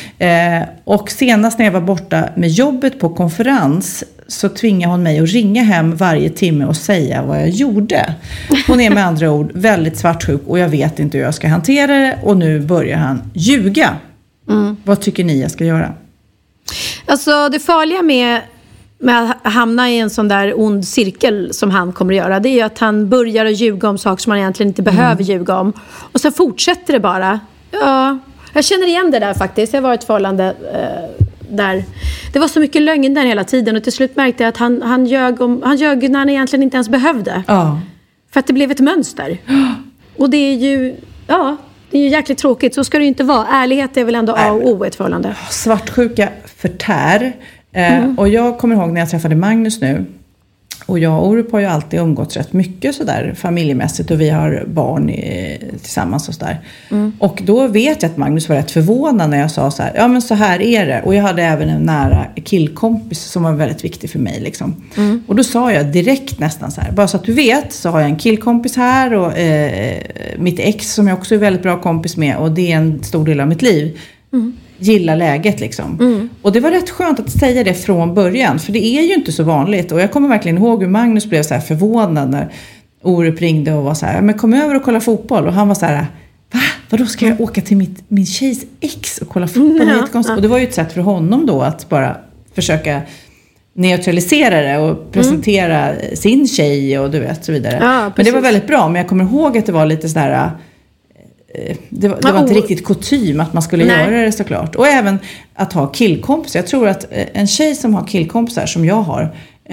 Och senast när jag var borta med jobbet på konferens så tvingade hon mig att ringa hem varje timme och säga vad jag gjorde. Hon är med andra ord väldigt svartsjuk och jag vet inte hur jag ska hantera det. Och nu börjar han ljuga. Vad tycker ni jag ska göra? Alltså det farliga med att hamna i en sån där ond cirkel som han kommer att göra, det är ju att han börjar att ljuga om saker som man egentligen inte behöver ljuga om. Och så fortsätter det bara. Ja, jag känner igen det där faktiskt. Jag var i ett förhållande där det var så mycket lögn där hela tiden och till slut märkte jag att han ljög när han egentligen inte ens behövde. För att det blev ett mönster. Och det är ju det är ju jäkligt tråkigt, så ska det ju inte vara. Ärlighet är väl ändå A och O i ett förhållande. Svartsjuka förtär. Och jag kommer ihåg när jag träffade Magnus nu. Och jag och Orup har ju alltid umgåtts rätt mycket sådär familjemässigt. Och vi har barn tillsammans och sådär. Och då vet jag att Magnus var rätt förvånad när jag sa så här. Ja men så här är det. Och jag hade även en nära killkompis som var väldigt viktig för mig liksom. Och då sa jag direkt nästan så här. Bara så att du vet så har jag en killkompis här. Och mitt ex som jag också är väldigt bra kompis med. Och det är en stor del av mitt liv. Gilla läget liksom. Och det var rätt skönt att säga det från början. För det är ju inte så vanligt. Och jag kommer verkligen ihåg hur Magnus blev så här förvånad Orup ringde och var så här, men kom över och kolla fotboll. Och han var så här, va? Vadå ska jag åka till min tjejs ex och kolla fotboll? Ja. Och det var ju ett sätt för honom då att bara försöka neutralisera det och presentera sin tjej och du vet så vidare. Ja, men det var väldigt bra, men jag kommer ihåg att det var lite sådär det var inte riktigt kutym att man skulle göra det såklart. Och även att ha killkompisar. Jag tror att en tjej som har killkompisar som jag har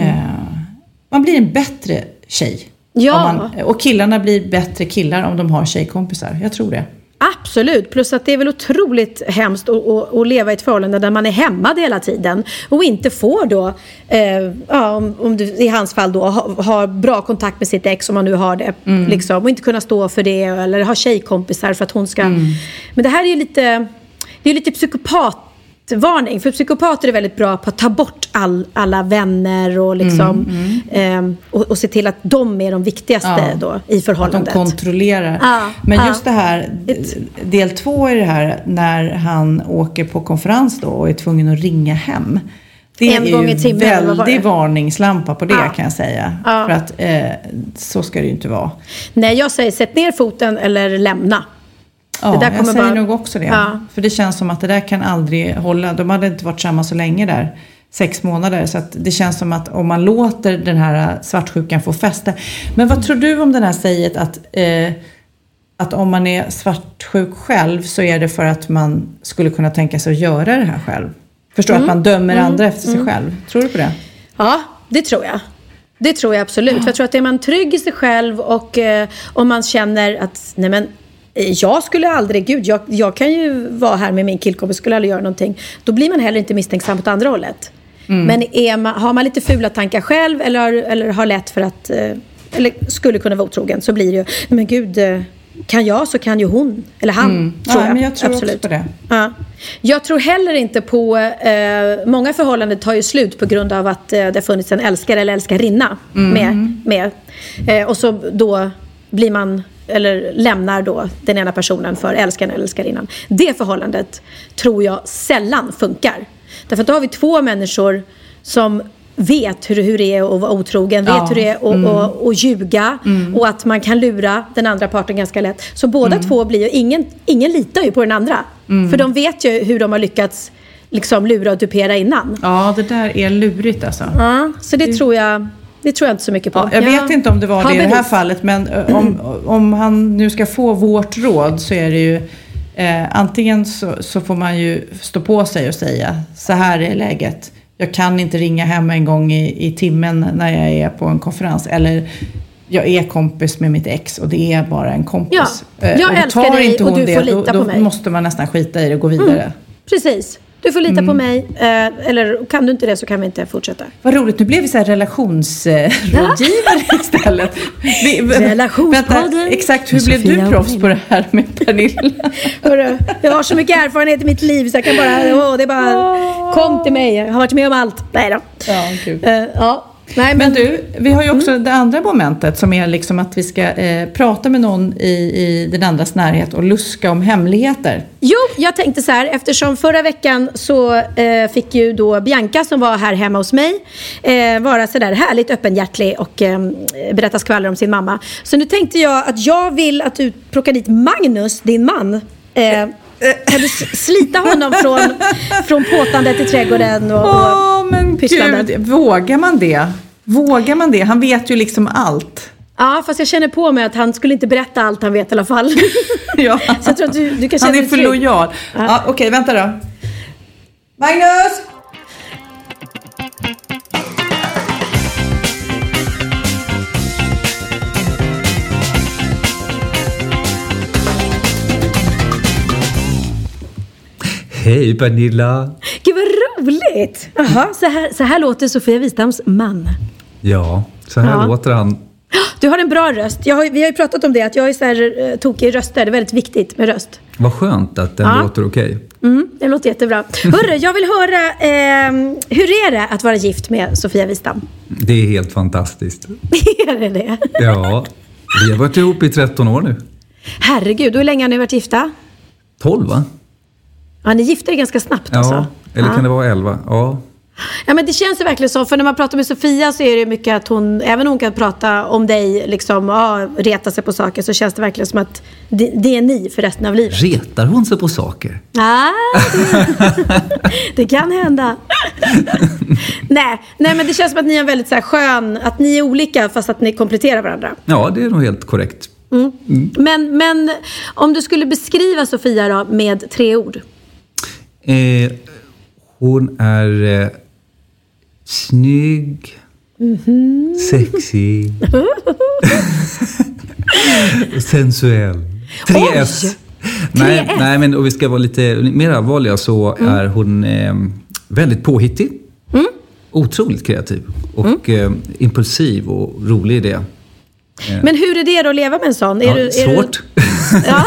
man blir en bättre tjej. Ja. Och killarna blir bättre killar om de har tjejkompisar. Jag tror det. Absolut, plus att det är väl otroligt hemskt att leva i ett förhållande där man är hämmad hela tiden och inte får då, om du i hans fall då har bra kontakt med sitt ex, om man nu har det, liksom, och inte kunna stå för det eller ha tjejkompisar för att hon ska... Men det här är ju lite psykopatvarning, för psykopater är väldigt bra på att ta bort alla vänner och liksom och se till att de är de viktigaste då i förhållandet. Att de kontrollerar. Men just det här, del 2 är det här när han åker på konferens då och är tvungen att ringa hem. Det är ju en väldig varningslampa på det kan jag säga. För att så ska det ju inte vara. Nej, jag säger sätt ner foten eller lämna. Ja, det där kommer jag säger nog också det. Ja. För det känns som att det där kan aldrig hålla. De hade inte varit samma så länge där. 6 månader. Så att det känns som att om man låter den här svartsjukan få fäste. Men vad tror du om den här säget att om man är svartsjuk själv så är det för att man skulle kunna tänka sig att göra det här själv? Förstår att man dömer andra efter sig själv. Tror du på det? Ja, det tror jag. Det tror jag absolut. För jag tror att är man trygg i sig själv och om man känner att nej men jag skulle aldrig, jag kan ju vara här med min killkompis, skulle aldrig göra någonting. Då blir man heller inte misstänksam på andra hållet. Men har man lite fula tankar själv eller har lätt för att eller skulle kunna vara otrogen, så blir det ju, men gud, kan jag så kan ju hon eller han, tror jag. Men jag tror absolut också på det. Ja. Jag tror heller inte på många förhållanden tar ju slut på grund av att det har funnits en älskare eller älskarinna med. Och så då blir man eller lämnar då den ena personen för älskaren eller älskarinnan. Det förhållandet tror jag sällan funkar. Därför att då har vi 2 människor som vet hur det är att vara otrogen, vet hur det är att ljuga och att man kan lura den andra parten ganska lätt. Så båda 2 blir ju, ingen litar ju på den andra. För de vet ju hur de har lyckats liksom lura och dupera innan. Ja, det där är lurigt alltså. Ja, så det tror jag inte så mycket på. Ja, jag vet inte om det var det i det här fallet, men om han nu ska få vårt råd så är det ju antingen så får man ju stå på sig och säga så här är läget. Jag kan inte ringa hem en gång i timmen när jag är på en konferens, eller jag är kompis med mitt ex och det är bara en kompis. Ja, jag älskar dig och du får lita på mig. Då måste man nästan skita i det och gå vidare. Precis. Du får lita på mig. Eller kan du inte det så kan vi inte fortsätta. Vad roligt, nu blev vi så här relationsrådgivare istället. Relationspodden. Exakt, hur blev du proffs på det här med Pernilla? Hörru, jag har så mycket erfarenhet i mitt liv så jag kan bara, det är bara kom till mig. Jag har varit med om allt. Nej då. Ja, kul. Nej, men du, vi har ju också det andra momentet som är liksom att vi ska prata med någon i den andras närhet och luska om hemligheter. Jo, jag tänkte så här, eftersom förra veckan så fick ju då Bianca som var här hemma hos mig vara så där härligt öppenhjärtlig och berätta skvaller om sin mamma. Så nu tänkte jag att jag vill att du plockar dit Magnus, din man. Kan du slita honom från påtandet i trädgården och men gud, vågar man det? Han vet ju liksom allt. Ja, fast jag känner på mig att han skulle inte berätta allt han vet i alla fall. Ja. Så jag tror att du kan känna han är för lojal. Ja, okej, vänta då. Magnus! Hej Pernilla. Gud vad roligt. Jaha, så här låter Sofia Wistams man. Ja, så här låter han. Du har en bra röst. Vi har ju pratat om det, att jag är så här tokig i röster. Det är väldigt viktigt med röst. Vad skönt att den låter okej. Den låter jättebra. Hörru, jag vill höra, hur är det att vara gift med Sofia Wistam? Det är helt fantastiskt. Är det? Ja, vi har varit ihop i 13 år nu. Herregud, hur länge har ni varit gifta? 12, va? Ja, ni gifte er ganska snabbt alltså. Ja, eller kan det vara 11? Ja. Ja, men det känns ju verkligen så, för när man pratar med Sofia så är det mycket att hon, även hon kan prata om dig liksom, reta sig på saker, så känns det verkligen som att det är ni för resten av livet. Retar hon sig på saker? Det kan hända. Nej, men det känns som att ni är väldigt så här skön, att ni är olika fast att ni kompletterar varandra. Ja, det är nog helt korrekt. Men om du skulle beskriva Sofia då med 3 ord? Hon är snygg, sexy, sensuell. 3S. Nej, men och vi ska vara lite mer allvarliga, så är hon väldigt påhittig. Otroligt kreativ och impulsiv och rolig i det. Men hur är det då att leva med en sån? Svårt. Ja.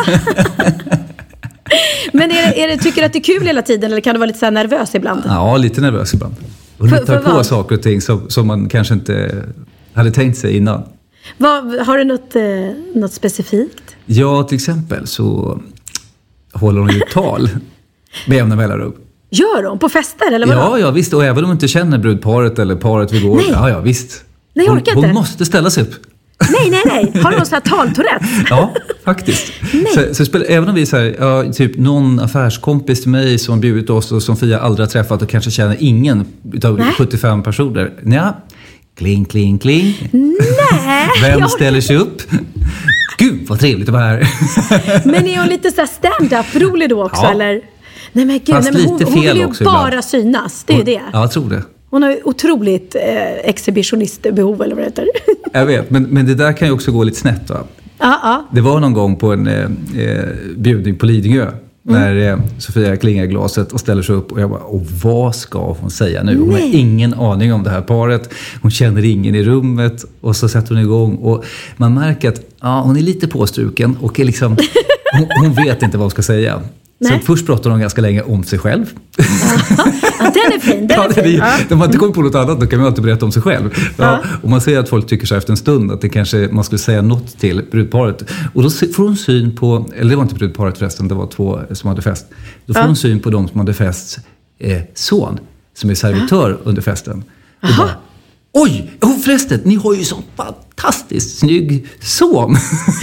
Men tycker du att det är kul hela tiden, eller kan du vara lite så här nervös ibland? Ja, lite nervös ibland. Hon hittar på saker och ting som man kanske inte hade tänkt sig innan. Har du något specifikt? Ja, till exempel så håller hon ju tal med jämna mellanrum. Gör hon? På fester eller vadå? Ja, visst. Och även om hon inte känner brudparet eller paret vi går. Nej. Ja, visst. Nej, jag orkar inte. Hon måste ställa sig upp. Nej. Har du någon sån här taltourette? Ja, faktiskt. Så även om vi är typ någon affärskompis till mig som har bjudit oss och som Fia aldrig har träffat och kanske känner ingen utav 75 personer. Ja, kling, kling, kling. Nej. Vem ställer sig upp? Gud, vad trevligt att vara här. Men är hon lite så här stand-up rolig då också, eller? Nej, men gud, hon vill ju också bara ibland synas, det är ju det. Ja, jag tror det. Hon har ju otroligt exhibitionistbehov, eller vad det heter. Jag vet, men det där kan ju också gå lite snett, va? Ja. Det var någon gång på en bjudning på Lidingö när Sofia klingar glaset och ställer sig upp, och jag bara, vad ska hon säga nu? Hon har ingen aning om det här paret, hon känner ingen i rummet, och så sätter hon igång, och man märker att hon är lite påstruken och är liksom, hon vet inte vad hon ska säga. Nej. Så först pratar de ganska länge om sig själv. Ja, den är fin. De har inte kommit på något annat, då kan man alltid berätta om sig själv. Ja. Och man ser att folk tycker så efter en stund att det kanske man skulle säga något till brudparet. Och då får hon syn på, eller det var inte brudparet förresten, det var 2 som hade fest. Då får hon syn på de som hade fests son, som är servitör under festen. Och bara, oj, förresten, ni har ju sån fantastiskt snygg son.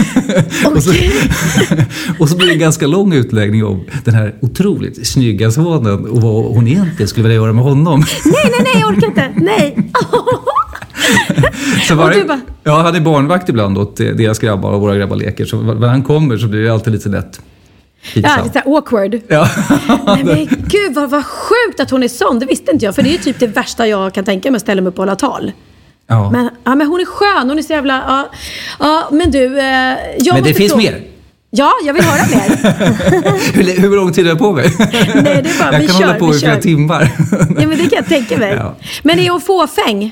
och så blir det en ganska lång utläggning om den här otroligt snygga sonen och vad hon egentligen skulle vilja göra med honom. Nej, jag orkar inte. Nej. Så han är barnvakt ibland åt deras grabbar och våra grabbar leker. Så när han kommer så blir det alltid lite lätt. Ja, lite awkward. Ja. Nej, men gud, vad sjukt att hon är sån. Det visste inte jag, för det är ju typ det värsta jag kan tänka mig, att ställa mig upp och hålla tal. Ja. Men hon är skön, hon är så jävla... Ja, men du... men det finns mer. Ja, jag vill höra mer. Hur lång tid är det på mig? Nej, det är bara, jag kan hålla på i flera timmar. Ja, men det kan jag tänka mig. Ja. Men är hon fåfäng?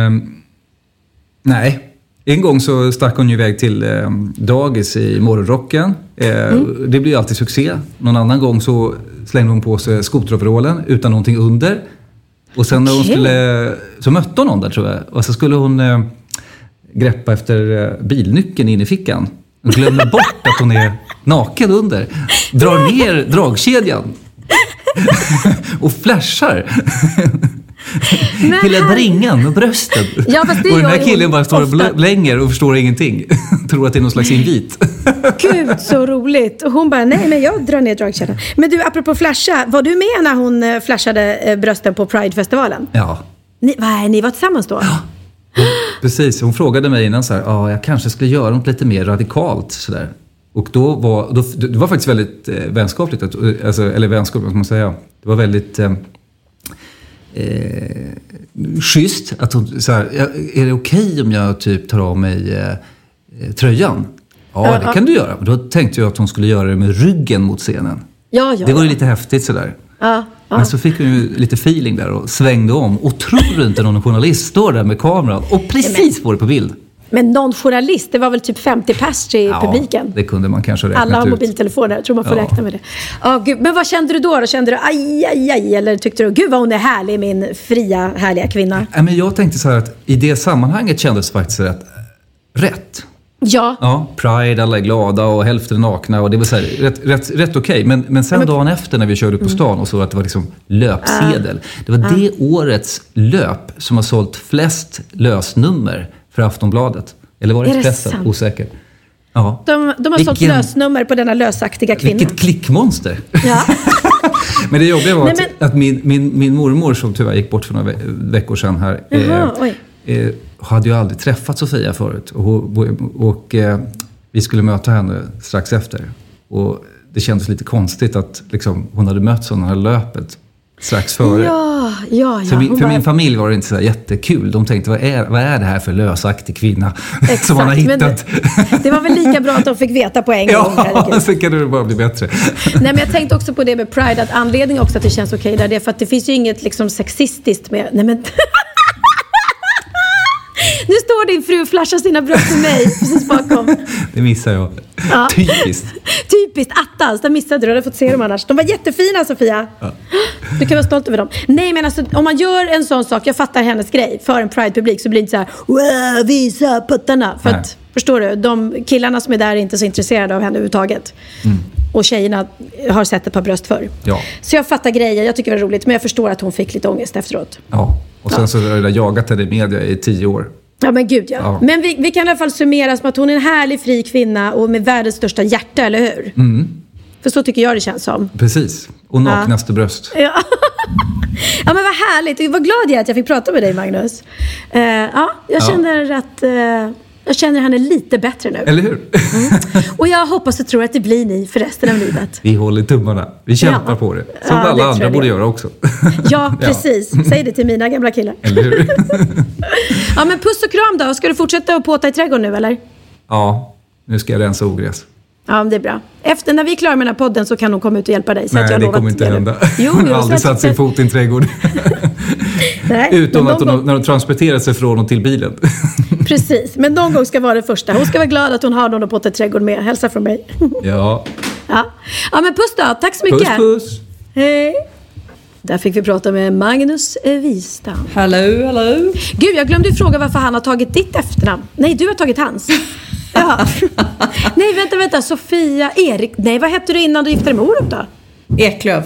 Nej. En gång så stack hon ju iväg till dagis i morgonrocken. Det blir ju alltid succé. Någon annan gång så slängde hon på sig skoteroverallen utan någonting under. Och sen när hon skulle... Så mötte hon någon där, tror jag. Och så skulle hon greppa efter bilnyckeln in i fickan. Hon glömmer bort att hon är naken under. Drar ner dragkedjan. Och flashar. Hela bringan och bröstet. Ja, fast det och den här killen bara står och blänger och förstår ingenting. Tror att det är någon slags invit. Gud, så roligt. Och hon bara, nej, men jag drar ner dragkedjan. Men du, apropå flasha, var du med när hon flashade brösten på Pride-festivalen? Ja. Ni var tillsammans då? Ja. Precis, hon frågade mig innan så här, jag kanske skulle göra något lite mer radikalt sådär. Och det var faktiskt väldigt vänskapligt, eller vänskapligt, vad man säga. Det var väldigt schysst att hon så här, är det okej om jag typ tar av mig tröjan? Ja, det kan du göra. Då tänkte jag att hon skulle göra det med ryggen mot scenen. Ja. Det var ju lite häftigt sådär. Ja. Men så fick hon ju lite feeling där och svängde om. Och tror du inte någon journalist står där med kameran och precis får det på bild? Men någon journalist, det var väl typ 50 pers i publiken. Det kunde man kanske räkna ut. Alla har mobiltelefoner, jag tror man får räkna med det. Gud. Men vad kände du då? Kände du aj, eller tyckte du, gud vad hon är härlig, min fria, härliga kvinna? Men jag tänkte så här att i det sammanhanget kändes faktiskt rätt. Ja, Pride, alla är glada och hälften nakna och det var så här, rätt okej. Men sen dagen efter när vi körde upp på stan och så att det var liksom löpsedel. Det var det årets löp som har sålt flest lösnummer för Aftonbladet. Eller var det Expressen? Osäker. Ja. De har sålt lösnummer på denna lösaktiga kvinna. Vilket klickmonster. Ja. Men det jobbiga var att min mormor som tyvärr gick bort för några veckor sedan här. Hade ju aldrig träffat Sofia förut. Och vi skulle möta henne strax efter. Och det kändes lite konstigt att liksom, hon hade mött sådana här löpet strax före. Ja. För min familj var det inte så jättekul. De tänkte, vad är det här för lösaktig kvinna som man har hittat? Det var väl lika bra att de fick veta på en gång. Ja, så kan det bara bli bättre. Nej, men jag tänkte också på det med Pride. Att anledningen också att det känns okej där. Det är för att det finns ju inget liksom sexistiskt med... Nej, men... Nu står din fru och flashar sina bröst för mig precis bakom. Det missar jag. Ja. Typiskt attans, där missade du. Du hade fått se dem annars. De var jättefina, Sofia. Ja. Du kan vara stolt över dem. Nej, men alltså, om man gör en sån sak, jag fattar hennes grej, för en Pride-publik så blir det inte så här, visa puttarna. För att, förstår du, de killarna som är där är inte så intresserade av henne överhuvudtaget. Och tjejerna har sett ett par bröst förr. Ja. Så jag fattar grejer, jag tycker det var roligt. Men jag förstår att hon fick lite ångest efteråt. Ja, och sen så har jag jagat henne i media i 10 år. Ja, men gud ja. Men vi kan i alla fall summera som att hon är en härlig, fri kvinna och med världens största hjärta, eller hur? För så tycker jag det känns som. Precis, och naknaste bröst. Ja. Ja, men vad härligt. Vad glad jag är att jag fick prata med dig, Magnus. Jag känner att... Jag känner henne lite bättre nu. Eller hur? Och jag hoppas och tror att det blir ni för resten av livet. Vi håller tummarna. Vi kämpar på det. Som alla andra borde göra också. Ja, precis. Säg det till mina gamla killar. Eller hur? Ja, men puss och kram då. Ska du fortsätta att påta i trädgården nu, eller? Ja, nu ska jag rensa ogräs. Ja, det är bra. Efter när vi är klara med den här podden så kan hon komma ut och hjälpa dig. Så Nej, att jag det kommer inte hända. Hon har aldrig satt sin fot i en trädgård. Nej, utom att när hon transporterar sig från och till bilen. Precis, men någon gång ska vara det första. Hon ska vara glad att hon har någon att påta i trädgården med. Hälsa från mig. Ja, men puss då. Tack så mycket. Puss. Hej. Där fick vi prata med Magnus Wistam. Hallå. Gud, jag glömde fråga varför han har tagit ditt efternamn. Nej, du har tagit hans. Ja. Nej, vänta. Sofia, Erik. Nej, vad hette du innan du gifte dig med Orup då? Eklöf.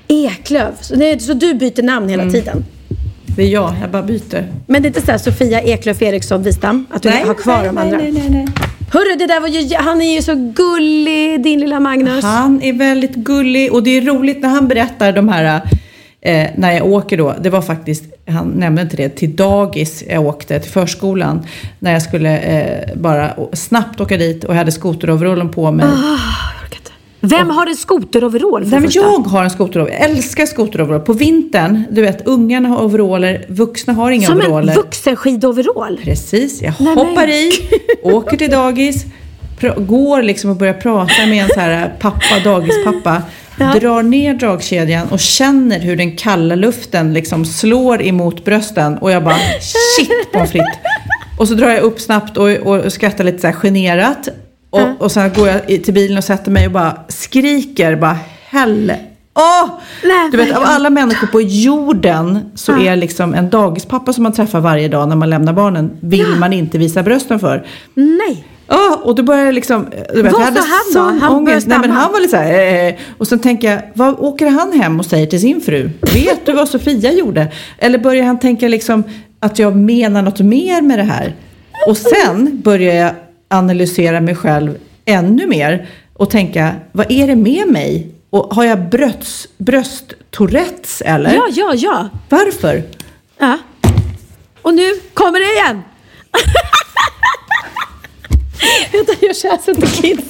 Så du byter namn hela tiden? Det är jag bara byter. Men det är inte så här Sofia Eklöf Eriksson Wistam? Att du har kvar de andra? Nej. Hörru, det där var ju, han är ju så gullig, din lilla Magnus. Han är väldigt gullig och det är roligt när han berättar de här... när jag åker då, det var faktiskt, han nämnde inte det, till dagis jag åkte, till förskolan, när jag skulle bara snabbt åka dit och jag hade skoteroverallen på mig. Vem har en skoteroverall? Jag har en skoteroverall, jag älskar skoteroverall. På vintern, du vet, ungarna har overaller, vuxna har inga overaller. Som en vuxenskidoverall? Precis, jag hoppar i, åker till dagis, går liksom och börjar prata med en så här dagispappa. Drar ner dragkedjan och känner hur den kalla luften liksom slår emot brösten. Och jag bara, shit på fritt. Och så drar jag upp snabbt och skrattar lite så här generat. Och sen går jag till bilen och sätter mig och bara skriker. Bara, du vet, av alla människor på jorden så är liksom en dagispappa som man träffar varje dag när man lämnar barnen, vill man inte visa brösten för. Nej. Och då började jag liksom... Du vet, vad sa han då? Han ångest. Nej, men han var lite så här... Och sen tänker jag, vad åker han hem och säger till sin fru? Vet du vad Sofia gjorde? Eller börjar han tänka liksom att jag menar något mer med det här? Och sen börjar jag analysera mig själv ännu mer och tänka, vad är det med mig? Och har jag brösttourettes eller? Ja. Varför? Ja. Och nu kommer det igen. Vänta, jag känner så inte kids.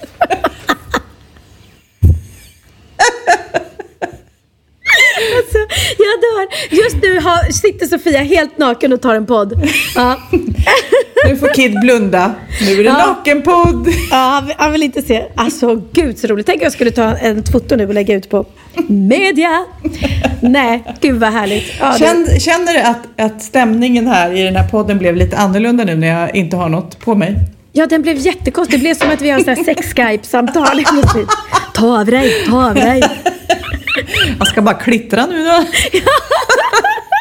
Alltså, jag dör. Just nu sitter Sofia helt naken och tar en podd. Ja. Nu får Kid blunda. Nu är det nakenpodd. Ja, han vill inte se. Alltså, gud så roligt. Tänk jag skulle ta en foto nu och lägga ut på media. Nej, gud vad härligt. Ja, Känner du att stämningen här i den här podden blev lite annorlunda nu när jag inte har något på mig? Ja, den blev jättekonstig. Det blev som att vi har en sex-Skype-samtal. Ta av dig. Jag ska bara klittra nu då.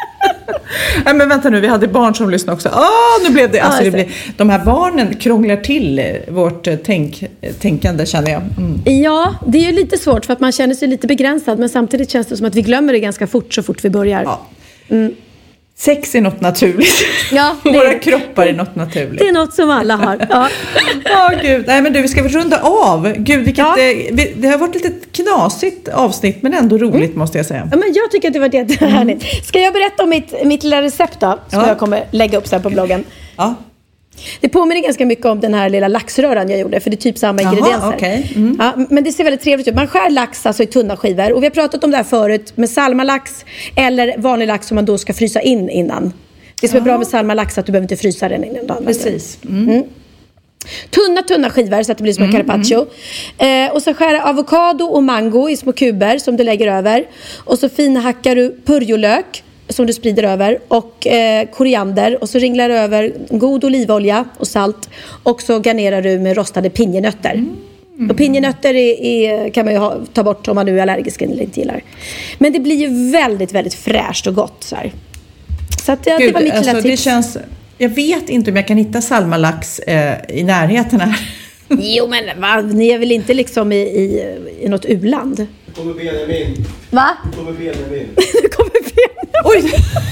Nej, men vänta nu, vi hade barn som lyssnade också. Nu blev det, alltså de här barnen krånglar till vårt tänkande, känner jag. Ja, det är ju lite svårt för att man känner sig lite begränsad, men samtidigt känns det som att vi glömmer det ganska fort så fort vi börjar. Ja. Sex är något naturligt. Ja, våra kroppar är något naturligt. Det är något som alla har. Gud. Nej, men du, vi ska väl runda av. Gud, det har varit lite knasigt avsnitt, men ändå roligt måste jag säga. Ja, men jag tycker att det var jättehärligt. Ska jag berätta om mitt lilla recept då? Som jag kommer lägga upp sen på bloggen. Ja. Det påminner ganska mycket om den här lilla laxröran jag gjorde, för det är typ samma ingredienser. Okay. Ja, men det ser väldigt trevligt ut. Man skär lax alltså i tunna skivor. Och vi har pratat om det här förut med salmalax eller vanlig lax som man då ska frysa in innan. Det som är bra med salmalax är att du behöver inte frysa den innan dagen. Precis. Tunna skivor så att det blir som en carpaccio. Och så skär avokado och mango i små kuber som du lägger över. Och så finhackar du purjolök som du sprider över och koriander, och så ringlar du över god olivolja och salt, och så garnerar du med rostade pinjenötter. Och pinjenötter kan man ju ta bort om man nu är allergisk eller inte gillar. Men det blir ju väldigt, väldigt fräscht och gott så här. Så att, det var mitt lilla tips. Jag vet inte om jag kan hitta salmalax i närheten här. Jo, men ni är väl inte liksom i något u-land? Nu kommer Benjamin. Va? Nu kommer Benjamin. Nu kommer Benjamin. Oj!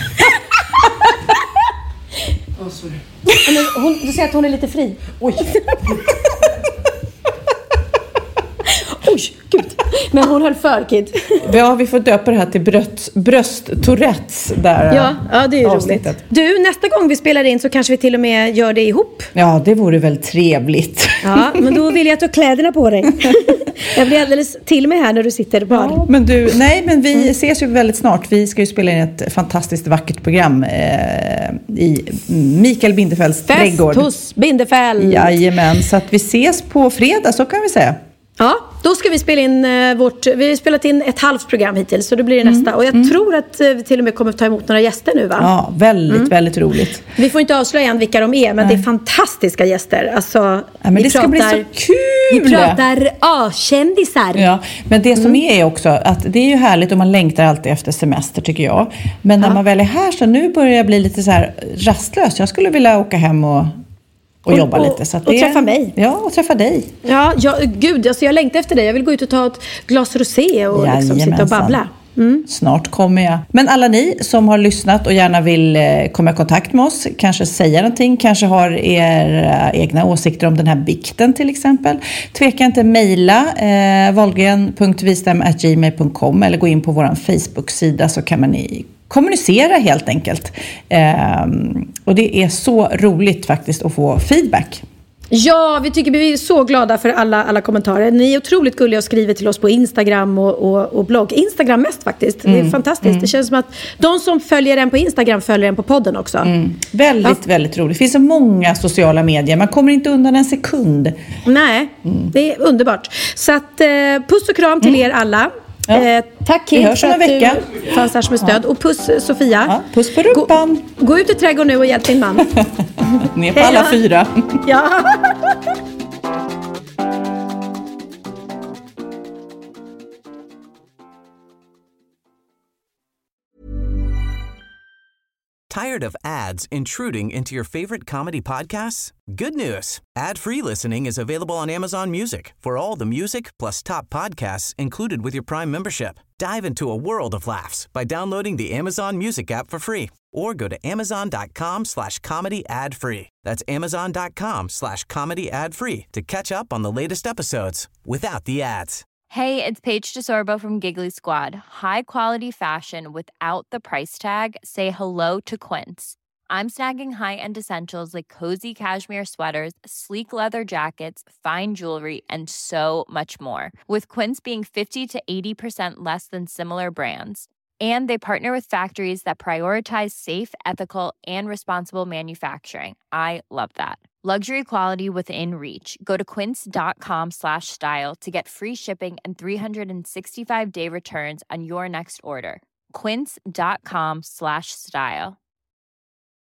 Sorry. Du säger att hon är lite fri. Oj. Oj, gud. Men hon höll för, Kid. Ja, vi får döpa det här till brösttourettes där. Ja, det är ju roligt. Du, nästa gång vi spelar in så kanske vi till och med gör det ihop. Ja, det vore väl trevligt. Ja, men då vill jag att du har kläderna på dig. Jag blir alldeles till mig här när du sitter på. Ja, men vi ses ju väldigt snart. Vi ska ju spela in ett fantastiskt vackert program i Mikael Bindefelds trädgård. Fest hos Bindefeld. Jajamän, så att vi ses på fredag, så kan vi säga. Ja, då ska vi spela in vi har spelat in ett halvt program hittills, så då blir det nästa. Och jag tror att vi till och med kommer att ta emot några gäster nu, va? Ja, väldigt roligt. Vi får inte avslöja än vilka de är, men det är fantastiska gäster. Alltså, men det ska bli så kul! Vi pratar kändisar. Ja, men det som är också att det är ju härligt och man längtar alltid efter semester, tycker jag. Men när man väl är här, så nu börjar jag bli lite så här rastlös. Jag skulle vilja åka hem och jobba lite. Så att och träffa mig. Ja, och träffa dig. Ja, gud, alltså jag längtar efter dig. Jag vill gå ut och ta ett glas rosé och liksom sitta och babbla. Snart kommer jag. Men alla ni som har lyssnat och gärna vill komma i kontakt med oss, kanske säga någonting, kanske har era egna åsikter om den här bikten till exempel. Tveka inte, mejla wahlgren.wisdom@gmail.com eller gå in på vår Facebook-sida, så kan man kommunicera helt enkelt. Och det är så roligt faktiskt att få feedback. Ja, vi är så glada för alla kommentarer. Ni är otroligt gulliga och skriver till oss på Instagram och blogg. Instagram mest faktiskt. Det är fantastiskt. Det känns som att de som följer en på Instagram följer en på podden också. Väldigt roligt. Det finns så många sociala medier. Man kommer inte undan en sekund. Nej, det är underbart. Så att puss och kram till er alla. Ja. Tack Kid för att du fanns här som ett stöd. Och puss Sofia. Ja, puss på rumpan. Gå ut i trädgården nu och hjälp din man. Ner på alla 4. Ja. Tired of ads intruding into your favorite comedy podcasts? Good news. Ad-free listening is available on Amazon Music for all the music plus top podcasts included with your Prime membership. Dive into a world of laughs by downloading the Amazon Music app for free or go to amazon.com/comedy ad-free. That's amazon.com/comedy ad-free to catch up on the latest episodes without the ads. Hey, it's Paige DeSorbo from Giggly Squad. High quality fashion without the price tag. Say hello to Quince. I'm snagging high-end essentials like cozy cashmere sweaters, sleek leather jackets, fine jewelry, and so much more. With Quince being 50 to 80% less than similar brands. And they partner with factories that prioritize safe, ethical, and responsible manufacturing. I love that. Luxury quality within reach. Go to quince.com/style to get free shipping and 365-day returns on your next order. Quince.com/style.